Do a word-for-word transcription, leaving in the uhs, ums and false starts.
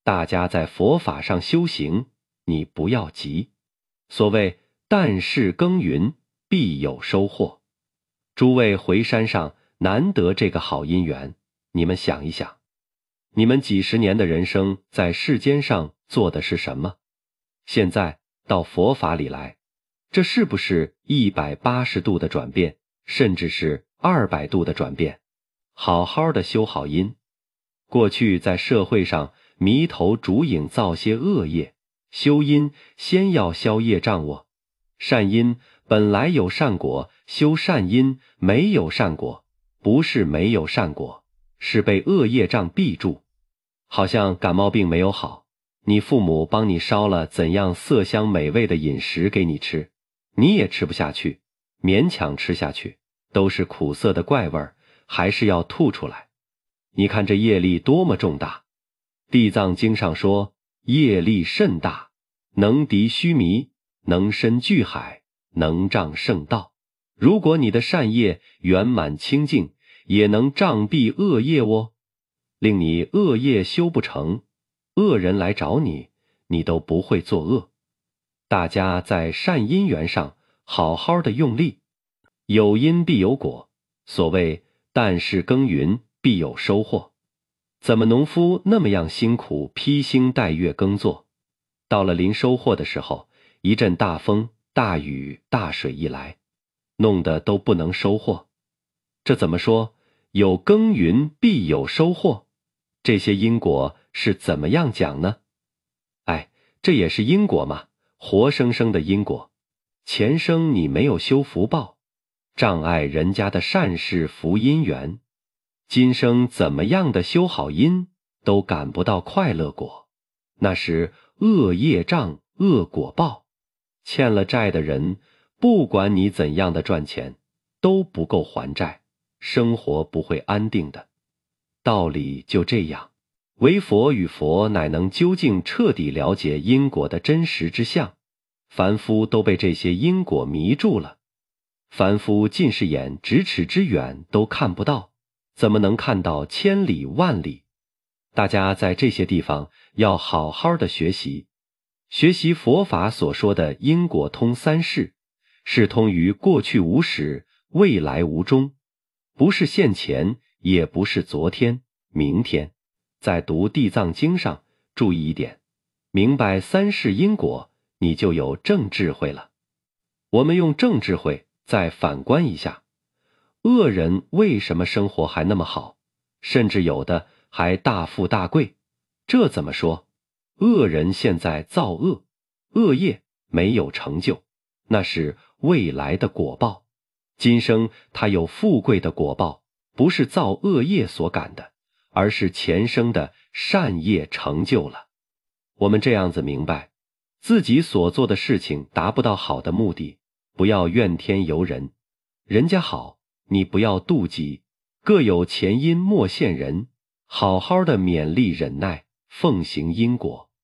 大家在佛法上修行，你不要急。所谓但是耕耘，必有收获。诸位回山上难得这个好姻缘，你们想一想，你们几十年的人生在世间上做的是什么？现在到佛法里来，这是不是一百八十度的转变，甚至是二百度的转变？好好的修好因。过去在社会上迷头逐影造些恶业，修因先要消业障哦。善因本来有善果，修善因没有善果，不是没有善果，是被恶业障逼住。好像感冒病没有好，你父母帮你烧了怎样色香美味的饮食给你吃，你也吃不下去，勉强吃下去，都是苦涩的怪味儿，还是要吐出来。你看这业力多么重大。地藏经上说，业力甚大，能敌须弥，能深巨海，能障圣道。如果你的善业圆满清净，也能障蔽恶业哦，令你恶业修不成，恶人来找你，你都不会作恶。大家在善因缘上好好的用力，有因必有果，所谓但是耕耘，必有收获。怎么农夫那么样辛苦，披星戴月耕作，到了临收获的时候，一阵大风、大雨、大水一来，弄得都不能收获。这怎么说？有耕耘必有收获，这些因果是怎么样讲呢？哎，这也是因果嘛，活生生的因果。前生你没有修福报，障碍人家的善事福因缘，今生怎么样的修好因，都感不到快乐果，那是恶业障、恶果报。欠了债的人，不管你怎样的赚钱，都不够还债，生活不会安定的。道理就这样，唯佛与佛乃能究竟彻底了解因果的真实之相，凡夫都被这些因果迷住了。凡夫近视眼咫尺之远都看不到，怎么能看到千里万里？大家在这些地方要好好的学习，学习佛法所说的因果通三世，是通于过去无始，未来无终，不是现前，也不是昨天、明天。在读地藏经上注意一点，明白三世因果，你就有正智慧了。我们用正智慧再反观一下，恶人为什么生活还那么好，甚至有的还大富大贵？这怎么说？恶人现在造恶，恶业没有成就，那是未来的果报。今生他有富贵的果报，不是造恶业所感的，而是前生的善业成就了。我们这样子明白，自己所做的事情达不到好的目的，不要怨天尤人。人家好，你不要妒忌，各有前因莫羡人，好好的勉力忍耐，奉行因果。